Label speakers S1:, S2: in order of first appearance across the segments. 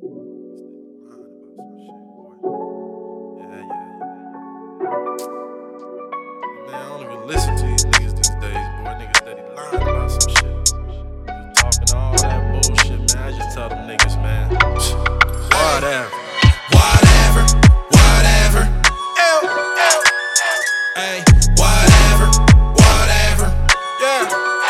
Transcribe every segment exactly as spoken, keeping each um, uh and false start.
S1: Man, I don't even listen to these niggas these days, boy. Niggas steady lying about some shit. Just talking all that bullshit, man. I just tell them niggas, man. Whatever.
S2: Whatever, whatever. Ew, ew. Ay, whatever, whatever.
S1: Yeah.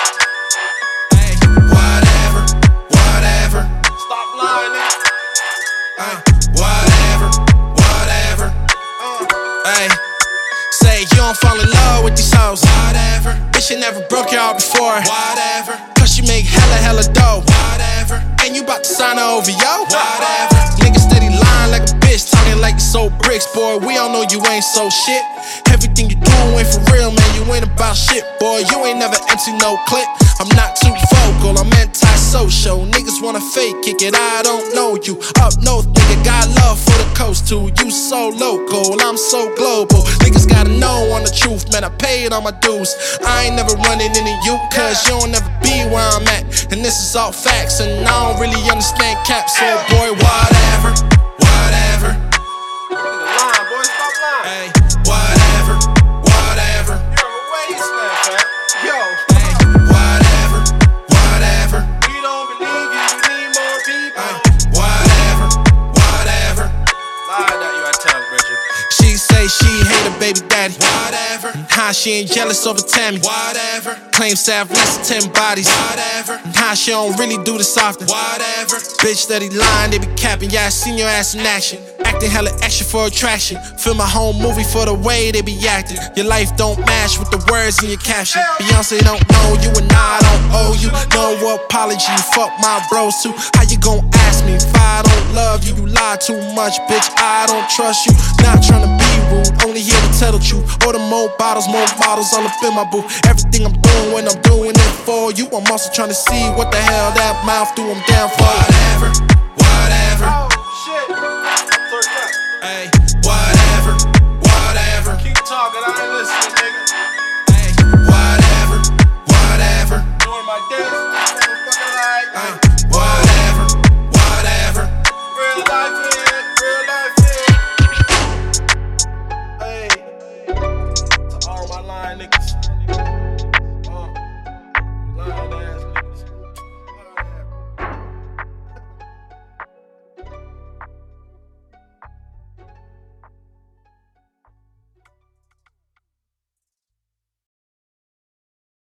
S2: Ay, whatever, whatever.
S1: Stop lying, nigga.
S2: Ay, whatever, whatever. Uh, ay, say you don't fall in love with these hoes. Whatever. Bitch, you never broke your heart before. Whatever. Cause you make hella, hella dough. Whatever. And you bout to sign her over, yo. Whatever. Niggas steady lying like a bitch, talking like you sold bricks, boy. We all know you ain't so shit. Everything you do ain't for real, man. You ain't about shit, boy. You ain't never empty no clip. I'm not too vocal, I'm anti-social. Niggas wanna fake kick it, I don't know you. Up north, nigga, got love for the coast too. You so local, I'm so global. Niggas gotta know on the truth, man. I paid all my dues. I ain't never running into you, cause you don't never be where I'm at. And this is all facts, and I don't really understand caps. So boy, whatever, whatever.
S1: Nigga lying, boy. Stop lying.
S2: Ay, whatever, whatever.
S1: You're a wasteland, fam. Yo.
S2: Ay, whatever, whatever.
S1: We don't believe you, we need more people.
S2: Ay, whatever, whatever.
S1: Lie that you at town, Bridget.
S2: She say she hate her baby daddy. Whatever. How she ain't jealous over Tammy. Whatever. Claims to have less than ten bodies. Whatever. How she don't really do this often. Whatever. Bitch that he lying, they be capping. Yeah, I seen your ass in action. Acting hella extra for attraction. Film a whole movie for the way they be acting. Your life don't match with the words in your caption. Beyonce don't know you and I don't owe you no apology. Fuck my bros too. How you gon' ask me if I don't love you? You lie too much, bitch. I don't trust you. Not tryna be rude, only here to tell the truth. Order more bottles, more bottles all up in my booth. Everything I'm doing when I'm doing it for you. I'm also tryna see what the hell that mouth do. I'm down for. Whatever.